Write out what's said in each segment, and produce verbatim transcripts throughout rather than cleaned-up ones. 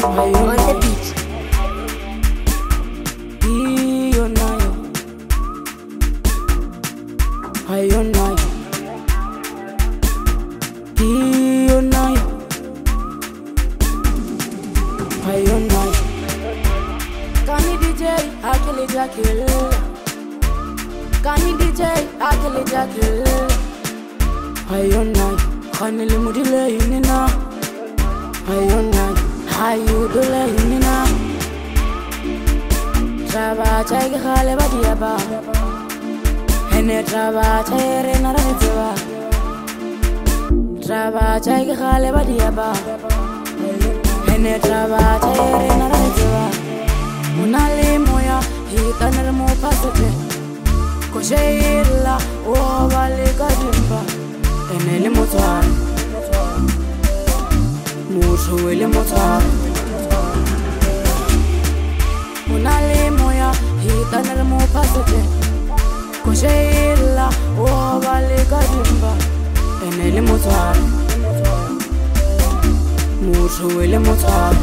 On the beat. Iyo nayo, ayo nayo, iyo nayo, ayo nayo. Kani D J akili jakil, Kani D J akili jakil, ayo nayo. Kani limudile inina, ayo nayo. Hayu dole inina. Traba chai khale badia ba, hene traba chai re naranitwa. Traba chai khale badia ba, hene traba chai re naranitwa. Munale moya hita nermo pasate, kosheila o vale kadimba. Hene le motar, mushu le motar. Munale moya hita nermo pasate, kosheila o vale kadimba. Hene le motar, mushu le motar.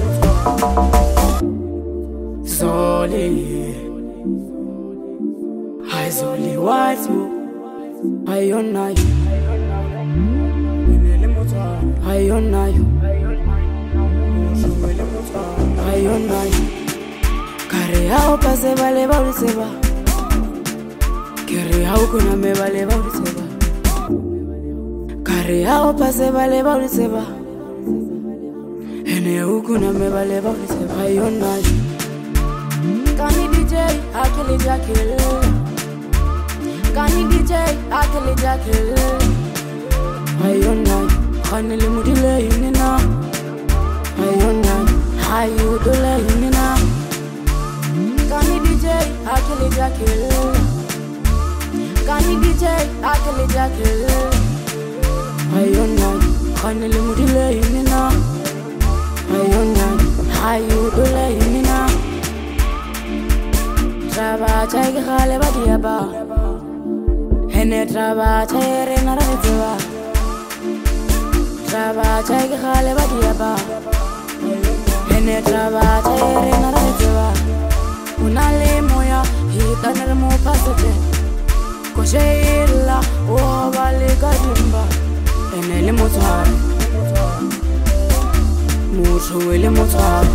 Zoli, hi Zoli, what's mo? Ayon nayo, ayon nayo, ayon nayo. Kare hao pase vale bauri seba, kare hao kuna me vale bauri seba. Kare hao pase vale bauri seba, ene hao kuna me vale bauri seba. Ayon nayo. Kani D J akili jakil, Kani D J akili jakil, ayon nayo. Kani limudile inina, ayon nayo. Hayu dole inina. Kani D J akili jakil, Kani D J akili jakil, ayon nayo. Kani limudile inina, ayon nayo. Hayu dole inina. Traba chai khale badia ba, hene traba chai re naranitwa. Traba chai khale badia ba, hene traba chai re naranitwa. Unale moya hita nermo pasate, kosheila o vale kadimba. Hene le motar, mushu le motar.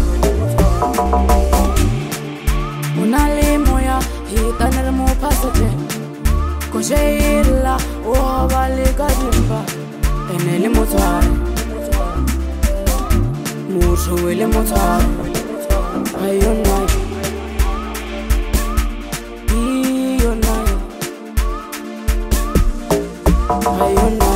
Unale moya hita nermo pasate, kosheila o vale kadimba. Hene le motar, mushu le motar. Ayon nayo, iyo nayo, ayon nayo.